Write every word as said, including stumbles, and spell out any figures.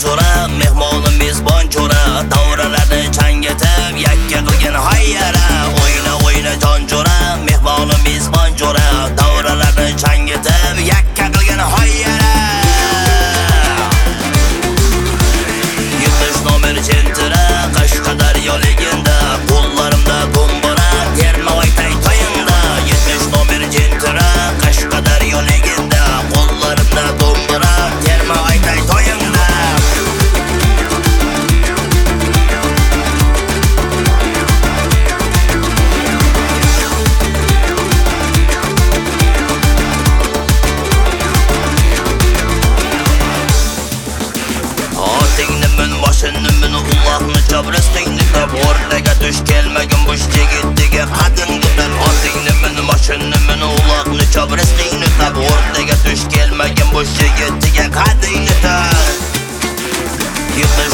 jo'ra, mehmonimiz bonjo'ra, davralarni changatib yakka qilgan hayyara. O'yna o'yna jon jo'ra, mehmonimiz bonjo'ra, davralarni changatib yakka qilgan hayyara. yetmish nomer centra, Qashqadaryo legenda, qo'llarimda bo'mbora, termavoy tay toyinda. yetmish nomer centra, Qashqadaryo legenda, qo'llarimda bo'mbora, termavoy tay toyinda. Otingni min, boshini min, Allohni chobrastingni tab, o'rtaga tush kelmagin bush yigitga qadimgi tab. Otingni min, boshini min, Allohni chobrastingni tab, o'rtaga tush kelmagin bush yigitga qadimgi tab. yetmish